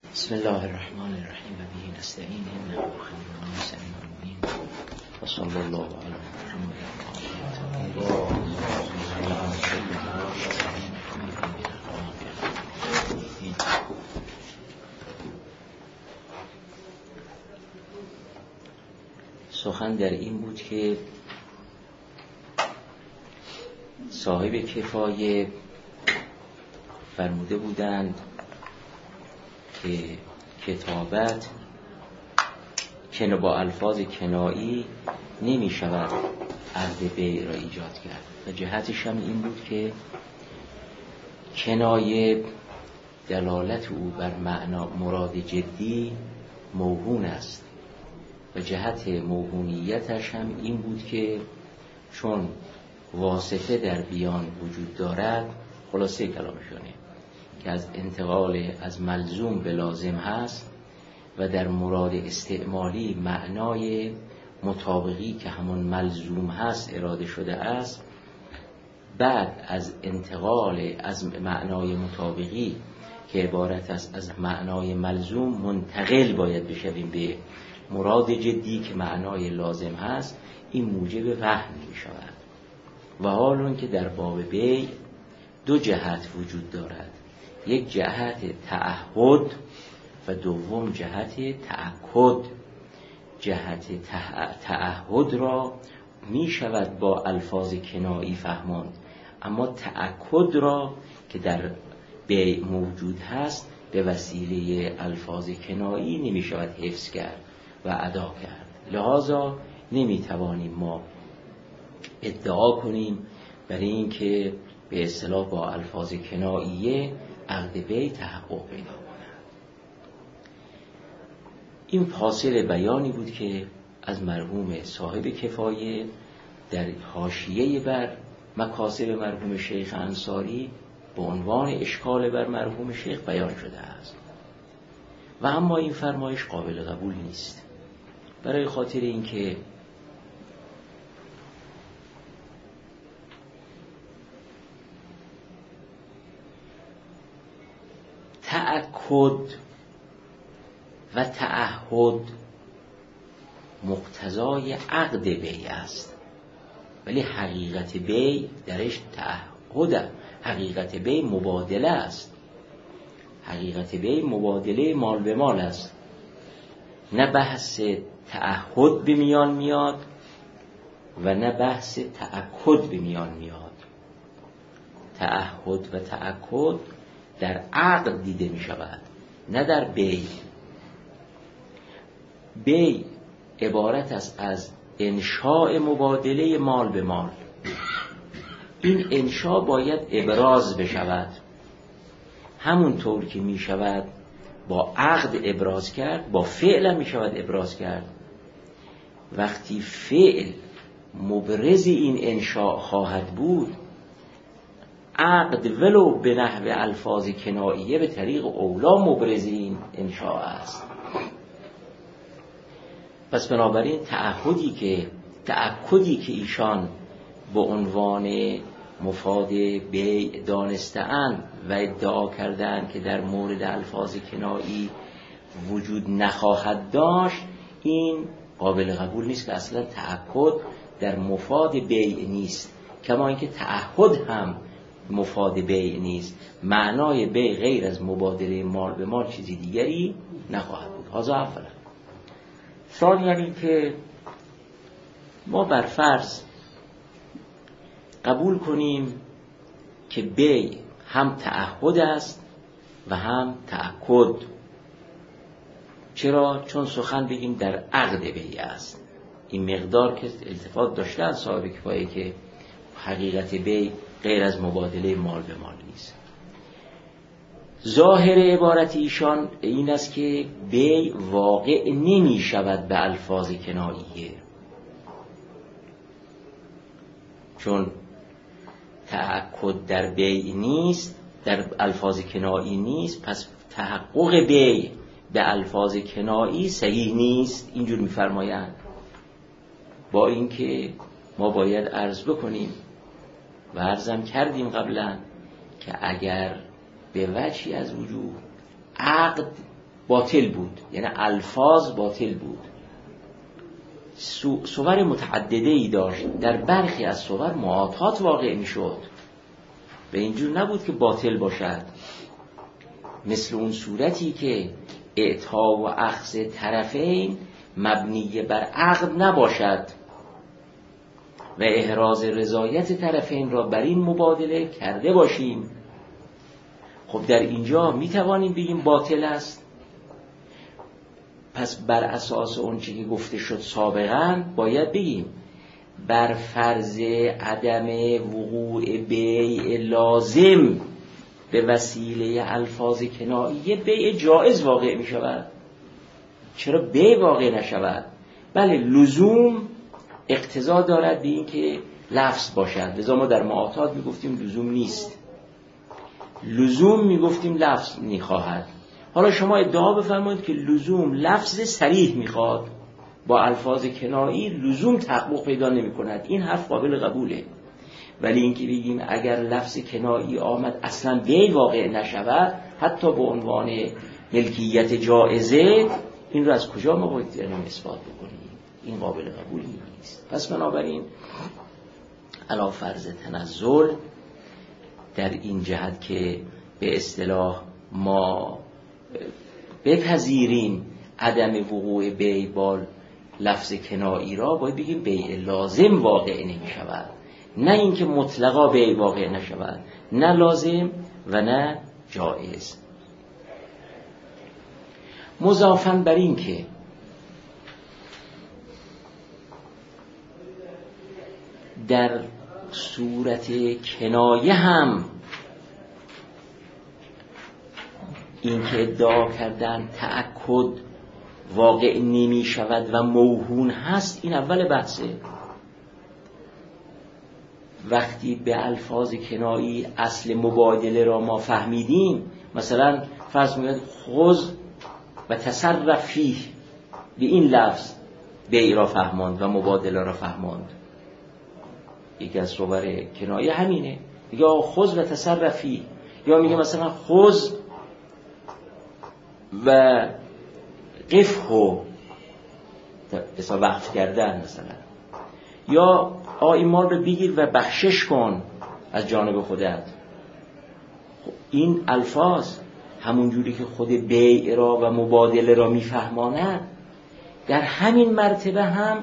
بسم الله الرحمن الرحیم و به نستعین انه خیر المرسلین المبین و صلی الله علی محمد سخن در این بود که صاحب کفایه فرموده بودند که کتابت که با الفاظ کنایی نمی شود عقد بیع را ایجاد کرد و جهتش هم این بود که کنایه دلالت او بر معنا مراد جدی موهون است و جهت موهونیتش هم این بود که چون واسطه در بیان وجود دارد، خلاصه کلامشونه که از انتقال از ملزوم به لازم هست و در مراد استعمالی معنای مطابقی که همون ملزوم هست اراده شده است، بعد از انتقال از معنای مطابقی که عبارت است از معنای ملزوم منتقل باید بشویم به مراد جدی که معنای لازم هست، این موجب وهم می شود. و حال اون که در باب بیع دو جهت وجود دارد، یک جهت تعهد و دوم جهت تأکد. جهت تعهد را می شود با الفاظ کنایی فهماند، اما تأکد را که در بیع موجود هست به وسیله الفاظ کنایی نمی شود حفظ کرد و ادا کرد. لذا نمی توانیم ما ادعا کنیم برای اینکه به اصطلاح با الفاظ کناییه عقد بیع تحقق پیدا کند. این فاصل بیانی بود که از مرحوم صاحب کفایه در حاشیه بر مکاسب مرحوم شیخ انصاری به عنوان اشکال بر مرحوم شیخ بیان شده است. و اما این فرمایش قابل قبول نیست، برای خاطر اینکه تأکد و تعهد مقتضای عقد بیع است، ولی حقیقت بیع درش تعهد، حقیقت بیع مبادله است. حقیقت بیع مبادله مال به مال است، نه بحث تعهد به میان میاد و نه بحث تأکد به میان میاد. تعهد و تأکد در عقد دیده می شود، نه در بیع. بیع عبارت است از انشاء مبادله مال به مال. این انشاء باید ابراز بشود، همونطور که می شود با عقد ابراز کرد، با فعل هم می شود ابراز کرد. وقتی فعل مبرز این انشاء خواهد بود، عقد ولو به نحو الفاظ کناییه به طریق اولا مبرز این انشاء است. پس بنابراین تأکدی که ایشان به عنوان مفاد بیع دانسته‌اند و ادعا کردند که در مورد الفاظ کنایی وجود نخواهد داشت، این قابل قبول نیست که اصلا تأکد در مفاد بیع نیست، کما اینکه تعهد هم مفاد بیع نیست. معنای بیع غیر از مبادله مال به مال چیزی دیگری نخواهد بود. هذا اولا. ثانیاً این که ما بر فرض قبول کنیم که بیع هم تعهد است و هم تأکد. چرا؟ چون سخن بگیم در عقد بیع است. این مقدار که التفات داشتن صاحب کفایه که حقیقت بیع غیر از مبادله مال به مال نیست. ظاهر عبارت ایشان این است که بیع واقع نمی شود به الفاظ کناییه، چون تأکد در بیع نیست، در الفاظ کنایی نیست، پس تحقق بیع به الفاظ کنایی صحیح نیست. اینجور می‌فرمایند. با اینکه ما باید عرض بکنیم و عرضم کردیم قبلا که اگر به وجهی از وجوه عقد باطل بود، یعنی الفاظ باطل بود. صور متعدده ای داشت، در برخی از صور معاطات واقع می شد، به اینجور نبود که باطل باشد. مثل اون صورتی که اعطا و اخذ طرفین مبنی بر عقد نباشد و احراز رضایت طرفین را بر این مبادله کرده باشیم. خب در اینجا می توانیم بگیم باطل است. پس بر اساس اون چی که گفته شد سابقا باید بگیم بر فرض عدم وقوع بیع لازم به وسیله الفاظ کنایه بیع جائز واقع می شود. چرا بیع واقع نشود؟ بله، لزوم اقتضا دارد به این که لفظ باشد، لذا ما در معاطات می گفتیم لزوم نیست، لزوم می گفتیم لفظ می خواهد. حالا شما ادعا بفرمایید که لزوم لفظ صریح می خواهد، با الفاظ کنایی لزوم تحقق پیدا نمی کند، این حرف قابل قبوله. ولی اینکه بگیم اگر لفظ کنایی آمد اصلا بیع واقع نشود، حتی به عنوان ملکیت جائزه، این رو از کجا ما باید اثبات بکنیم؟ این قابل قبول نیست. پس بنابراین علی فرض تنزل در این جهت که به اصطلاح ما بپذیریم عدم وقوع بیع با لفظ کنایی را، باید بگیم بیع لازم واقع نمی شود، نه اینکه مطلقا بیع واقع نشود، نه لازم و نه جائز. مضافاً بر این که در صورت کنایه هم این که ادعا کردن تأکد واقع نمی شود و موهون هست، این اول بحثه. وقتی به الفاظ کنایی اصل مبادله را ما فهمیدیم، مثلا فرض می‌کنید خذ و تصرف فیه، به این لفظ بیع را فهماند و مبادله را فهماند. یکی از صور کنایه همینه، یا خذ و تصرف فیه، یا میگه مثلا خذ و قفه، مثلا وقف کردن مثلا، یا این مال رو بگیر و بخشش کن از جانب خودت. این الفاظ همون جوری که خود بیع را و مبادله را میفهماند، در همین مرتبه هم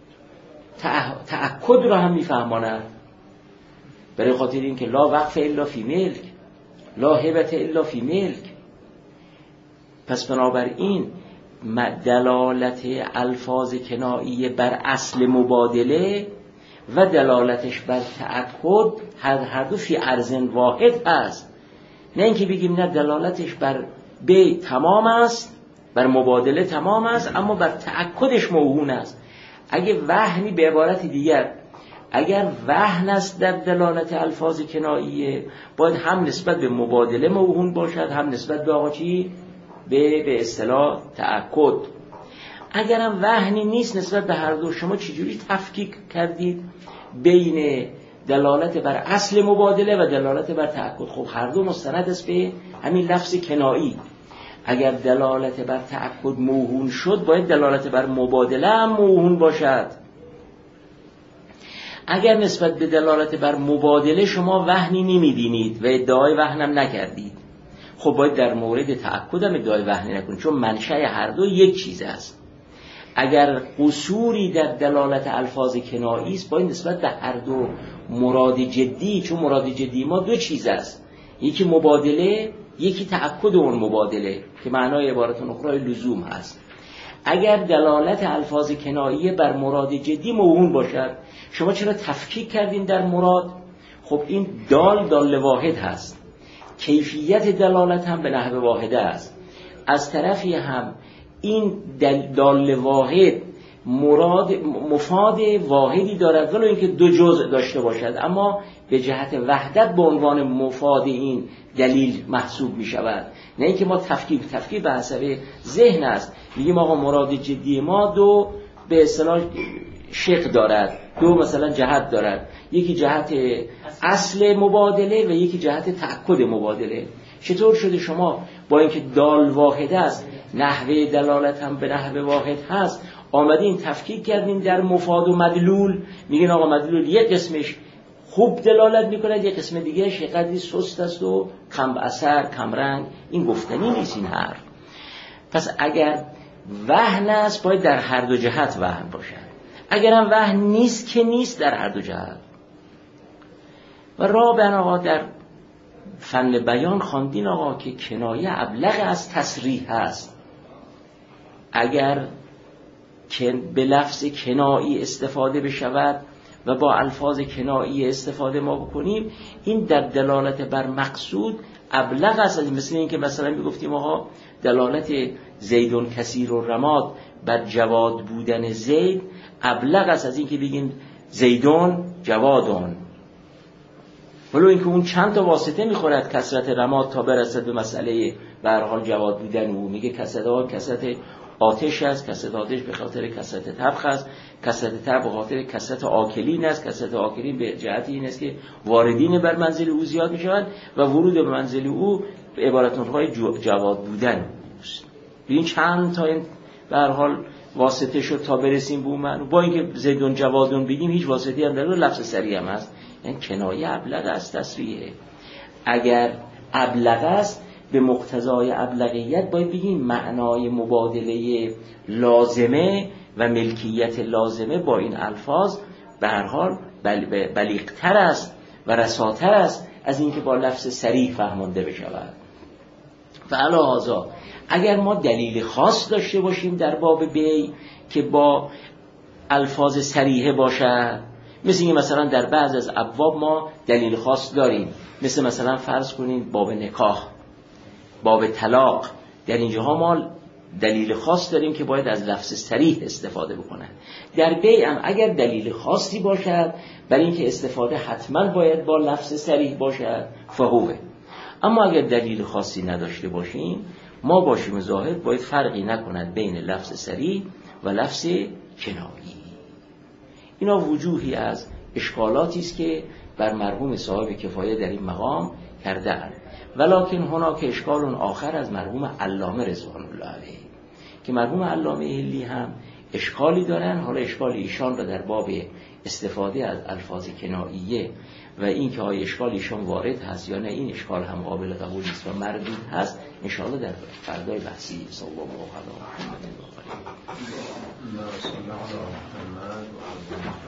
تأکد را هم میفهماند. برای خاطر این که لا وقف الا فی ملک، لا هبت الا فی ملک. پس بنابراین دلالت الفاظ کناییه بر اصل مبادله و دلالتش بر تأکد هر دو فی ارزن واحد هست. نه اینکه بگیم نه دلالتش بر بیع تمام است، بر مبادله تمام است، اما بر تأکدش موهون است. اگه وهنی، به عبارت دیگر اگر وهن است در دلالت الفاظ کناییه، باید هم نسبت به مبادله موهون باشد، هم نسبت به آقا چی؟ به اصطلاح تأکد. اگرم وهنی نیست نسبت به هر دو، شما چجوری تفکیک کردید بین دلالت بر اصل مبادله و دلالت بر تأکد؟ خب هر دو مستند است به همین لفظ کنایی. اگر دلالت بر تأکد موهون شد، باید دلالت بر مبادله هم موهون باشد. اگر نسبت به دلالت بر مبادله شما وهنی نمی‌بینید و ادعای وهنم نکردید، خب باید در مورد تأکد هم ادعای وهنی نکنید، چون منشأ هر دو یک چیز است. اگر قصوری در دلالت الفاظ کنایی است، باید نسبت به هر دو مراد جدی، چون مراد جدی ما دو چیز است، یکی مبادله، یکی تأکد اون مبادله که معنای عبارت اخرى لزوم هست. اگر دلالت الفاظ کناییه بر مراد جدی موهون باشد، شما چرا تفکیک کردین در مراد؟ خب این دال واحد هست، کیفیت دلالت هم به نحو واحده است. از طرفی هم این دال واحد مفاد واحدی دارد، ولو اینکه دو جزء داشته باشد، اما به جهت وحدت به عنوان مفاد این دلیل محسوب می شود. نه اینکه ما تفکیک به حسب ذهن است، میگیم آقا مراد جدی ما دو به اصطلاح شق دارد، دو مثلا جهت دارد، یکی جهت اصل مبادله و یکی جهت تأکد مبادله. چطور شده شما با اینکه دال واحد است نحوه دلالت هم به نحوه واحد هست، آمدین تفکیک کردیم در مفاد و مدلول، میگین آقا مدلول یک قسمش خوب دلالت میکنه، یک قسم دیگه شقدری سست است و کم اثر کم رنگ. این گفتنی نیست این حرف. پس اگر وهن است باید در هر دو جهت وهن باشد، اگرم وهن نیست که نیست در هر دو جهت. و رابعاً آقا در فن بیان خواندین آقا که کنایه ابلغ از تصریح هست. اگر که به لفظ کنایی استفاده بشود و با الفاظ کنایی استفاده ما بکنیم، این در دلالت بر مقصود ابلغ است. مثل این که مثلا میگفتیم آقا دلالت زیدون کثیر و رماد بر جواد بودن زید ابلغ است از این که بگیم زیدون جوادون، ولو اینکه اون چند تا واسطه میخورد کثرت رماد تا برسد به مسئله به هر حال جواد بودن. او میگه کثرت آتش است، کثرت آتش به خاطر کثرت طبخ است، کثرت طبخ به خاطر کثرت آکلین است، کثرت آکلین به جهت این است که واردین بر منزل او زیاد میشوند و ورود به منزل او به عبارتهای جواد بودن است. این چند تا این به هر حال واسطه شد تا برسیم به اون معنی. با اینکه زیدون جوادون بگیم هیچ واسطه‌ای هم نداره، لفظ صریح هم هست، یعنی کنایه ابلغ است تصریحه. اگر ابلغ است به مقتضای ابلغیت باید بگیم معنای مبادله لازمه و ملکیت لازمه با این الفاظ به هر حال بلیغ‌تر است و رساتر است از اینکه با لفظ صریح فهمانده بشود. فعلا هذا اگر ما دلیل خاص داشته باشیم در باب بی که با الفاظ صریحه باشد، مثل اینکه مثلا در بعض از ابواب ما دلیل خاص داریم، مثلا فرض کنید باب نکاح، باب طلاق، در اینجاها ما دلیل خاص داریم که باید از لفظ صریح استفاده بکنن. در بیع هم اگر دلیل خاصی باشد برای اینکه استفاده حتما باید با لفظ صریح باشد فهوه. اما اگر دلیل خاصی نداشته باشیم، ما باشیم زاهد باید فرقی نکند بین لفظ صریح و لفظ کنایی. اینا وجوهی از اشکالاتی است که بر مرحوم صاحب کفایه در این مقام کرده‌اند. ولکن هناک اشکال آخر از مرحوم علامه رضوان الله علیه که مرحوم علامه حلی هم اشکالی دارن. حالا اشکال ایشان را در باب استفاده از الفاظ کناییه و این که آیا اشکال ایشان وارد هست یا نه، این اشکال هم قابل قبول است و مردود هست، انشاءالله در فردای بحثی. صلی الله علیه و آله و سلم.